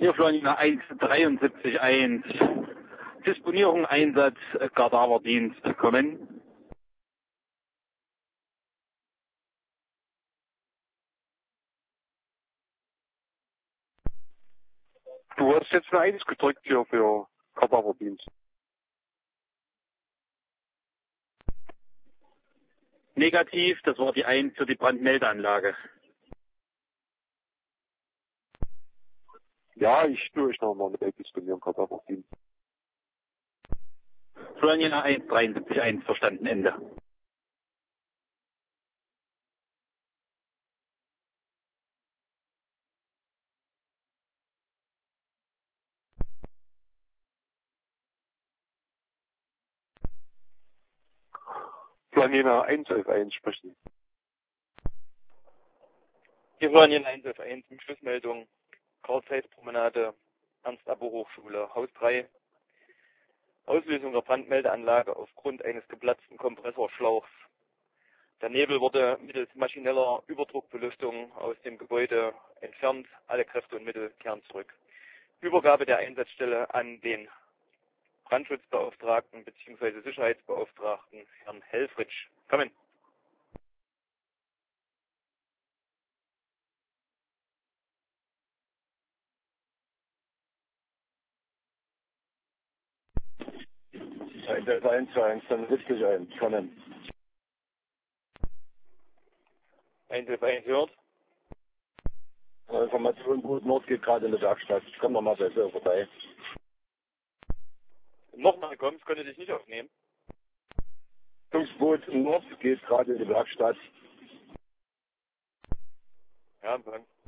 Hier Florina 173.1. Disponierung, Einsatz, Kadaverdienst, kommen. Du hast jetzt eine 1 gedrückt hier für Kadaverdienst. Negativ, das war die 1 für die Brandmeldeanlage. Ja, ich nochmal eine Disponieren Kadaverdienst. Florina 173.1, verstanden, Ende. Planina 111 sprechen. Hier Florian 111 mit Schlussmeldung. Karl-Zeiss-Promenade, Ernst-Abbe-Hochschule, Haus 3. Auslösung der Brandmeldeanlage aufgrund eines geplatzten Kompressorschlauchs. Der Nebel wurde mittels maschineller Überdruckbelüftung aus dem Gebäude entfernt. Alle Kräfte und Mittel kehren zurück. Übergabe der Einsatzstelle an den Brandschutzbeauftragten bzw. Sicherheitsbeauftragten Herrn Helfrich. Kommen. Einsatz 121, dann 71, kommen. 111 hört. Information gut, Nord geht gerade in der Werkstatt. Ich komme nochmal bei dir vorbei. Nochmal kommst, konnte dich nicht aufnehmen. Boot Nord geht gerade in die Werkstatt. Ja,